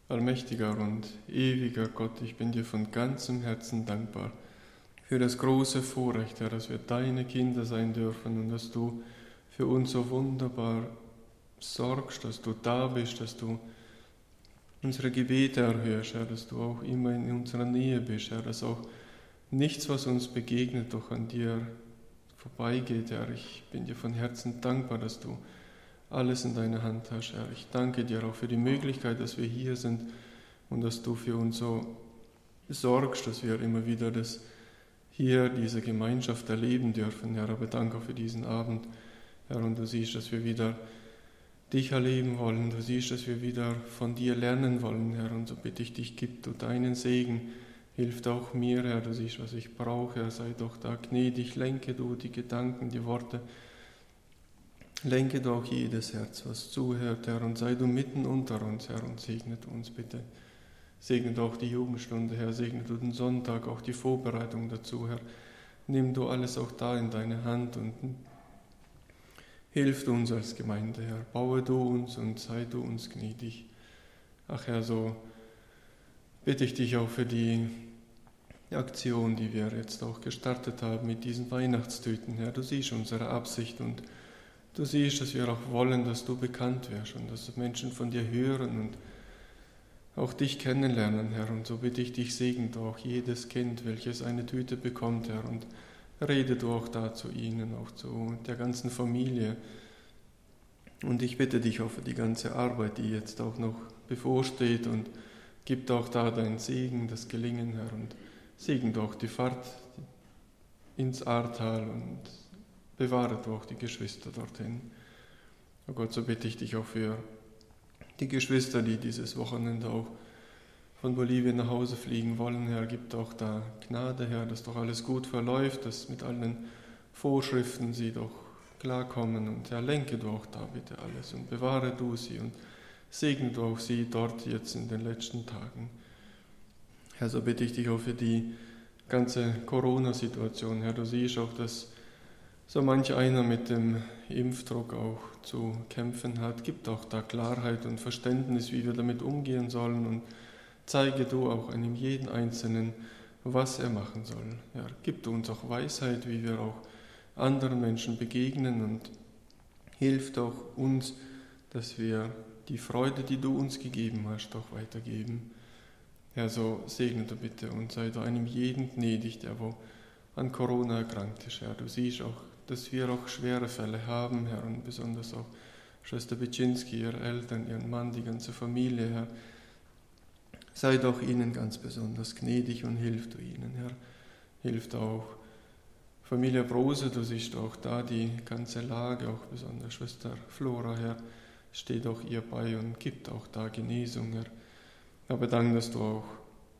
Allmächtiger und ewiger Gott, ich bin dir von ganzem Herzen dankbar für das große Vorrecht, Herr, dass wir deine Kinder sein dürfen und dass du für uns so wunderbar sorgst, dass du da bist, dass du unsere Gebete erhörst, Herr, dass du auch immer in unserer Nähe bist, Herr, dass auch nichts, was uns begegnet, doch an dir vorbeigeht, Herr. Ich bin dir von Herzen dankbar, dass du alles in deiner Hand hast, Herr. Ich danke dir auch für die Möglichkeit, dass wir hier sind und dass du für uns so sorgst, dass wir immer wieder hier diese Gemeinschaft erleben dürfen, Herr. Aber danke auch für diesen Abend, Herr. Und du siehst, dass wir wieder dich erleben wollen. Du siehst, dass wir wieder von dir lernen wollen, Herr. Und so bitte ich dich, gib du deinen Segen. Hilf auch mir, Herr. Du siehst, was ich brauche, Herr. Sei doch da gnädig. Lenke du die Gedanken, die Worte. Lenke du auch jedes Herz, was zuhört, Herr. Und sei du mitten unter uns, Herr. Und segne du uns bitte. Segne du auch die Jugendstunde, Herr. Segne du den Sonntag, auch die Vorbereitung dazu, Herr. Nimm du alles auch da in deine Hand und hilf du uns als Gemeinde, Herr. Baue du uns und sei du uns gnädig. Ach Herr, so bitte ich dich auch für die Aktion, die wir jetzt auch gestartet haben mit diesen Weihnachtstüten, Herr. Du siehst unsere Absicht und du siehst, dass wir auch wollen, dass du bekannt wirst und dass Menschen von dir hören und auch dich kennenlernen, Herr. Und so bitte ich dich, segne du auch jedes Kind, welches eine Tüte bekommt, Herr. Und rede du auch da zu ihnen, auch zu der ganzen Familie. Und ich bitte dich auch für die ganze Arbeit, die jetzt auch noch bevorsteht und gib auch da deinen Segen, das Gelingen, Herr. Und segne du auch die Fahrt ins Ahrtal und bewahre du auch die Geschwister dorthin. Oh Gott, so bitte ich dich auch für die Geschwister, die dieses Wochenende auch von Bolivien nach Hause fliegen wollen, Herr, gibt auch da Gnade, Herr, dass doch alles gut verläuft, dass mit allen Vorschriften sie doch klarkommen. Und Herr, lenke du auch da bitte alles und bewahre du sie und segne du auch sie dort jetzt in den letzten Tagen. Herr, so bitte ich dich auch für die ganze Corona-Situation, Herr, du siehst auch, dass so manch einer mit dem Impfdruck auch zu kämpfen hat. Gib auch da Klarheit und Verständnis, wie wir damit umgehen sollen und zeige du auch einem jeden Einzelnen, was er machen soll. Ja, gib du uns auch Weisheit, wie wir auch anderen Menschen begegnen und hilf auch uns, dass wir die Freude, die du uns gegeben hast, auch weitergeben. Ja, so segne du bitte und sei du einem jeden gnädig, der wo an Corona erkrankt ist. Ja, du siehst auch, dass wir auch schwere Fälle haben, Herr, und besonders auch Schwester Bitschinski, ihre Eltern, ihren Mann, die ganze Familie, Herr. Sei doch ihnen ganz besonders gnädig und hilf du ihnen, Herr. Hilft auch Familie Brose, du siehst auch da die ganze Lage, auch besonders Schwester Flora, Herr, steht auch ihr bei und gibt auch da Genesung, Herr. Aber danke, dass du auch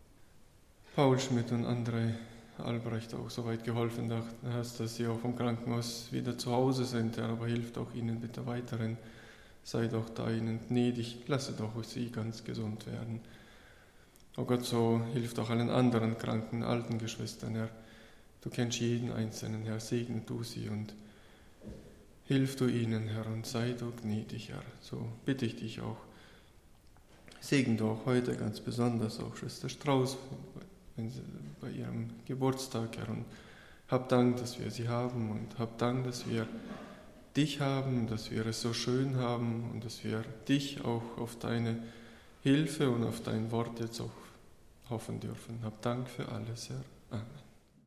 Paul Schmidt und andere Albrecht auch so weit geholfen hast, dass sie auch vom Krankenhaus wieder zu Hause sind, Herr, aber hilft auch ihnen bitte weiterhin. Sei doch da ihnen gnädig, lasse doch sie ganz gesund werden. Oh Gott, so hilft auch allen anderen kranken, alten Geschwistern, Herr. Du kennst jeden Einzelnen, Herr, segne du sie und hilf du ihnen, Herr, und sei du gnädig, Herr. So bitte ich dich auch. Segne du auch heute ganz besonders auch Schwester Strauß bei ihrem Geburtstag, Herr, und hab Dank, dass wir sie haben und hab Dank, dass wir dich haben, dass wir es so schön haben und dass wir dich auch auf deine Hilfe und auf dein Wort jetzt auch hoffen dürfen. Hab Dank für alles, Herr. Amen.